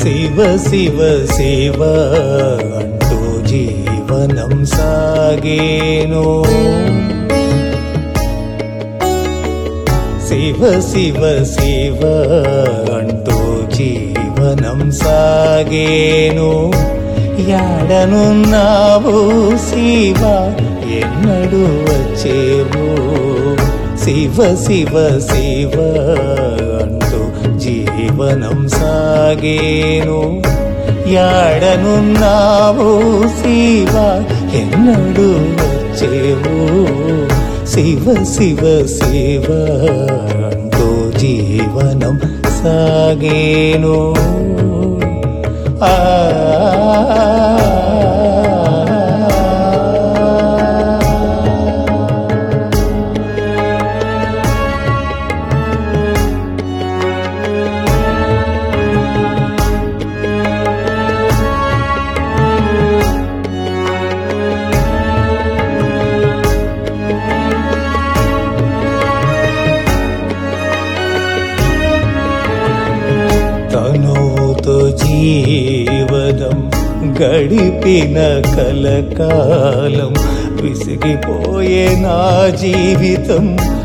శివ శివ శివ అంటూ జీవనం సాగేను. శివ శివ శివ అంటూ జీవనం సాగేను. యాడనున్నావు శివ ఎన్నడు వచ్చేవు. శివ శివ శివ అంటూ జీవనం సాగేను. యాడనున్నావు శివ ఎన్నడు వచ్చేవు. శివ శివ శివ అంటూ జీవనం సాగేను. తనువుతో జీవనం గడిపిన కలకాలం విసిగిపోయే నా జీవితం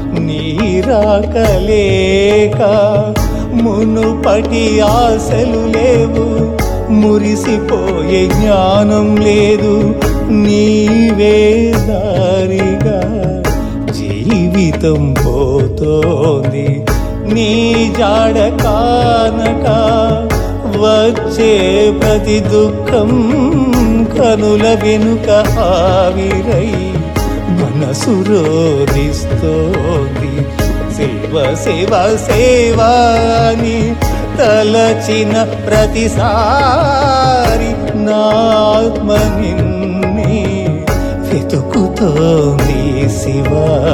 నీరాకలేక. మునుపటి ఆశలు లేవు, మురిసిపోయే జ్ఞానం లేదు. నీవే దారిగా జీవితం పోతోంది. నీ జాడ కానక వచ్చే ప్రతి దుఃఖం కనుల వెనుక ఆవిరై మనసు రోదిస్తోంది. సేవ సేవ సేవాని తలచిన ప్రతిసారి నా ఆత్మ నిన్నే వెతుకుతోంది శివ.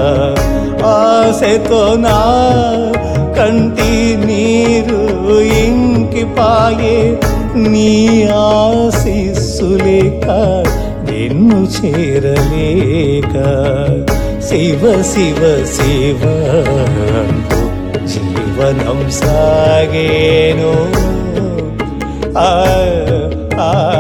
ఆశతో నా కంటి నీరు ఇంకిపాయే. నీ ఆశీస్సులేక నిన్ను చేరలేక. శివ శివ శివ అంటూ జీవనం సాగేను. ఆ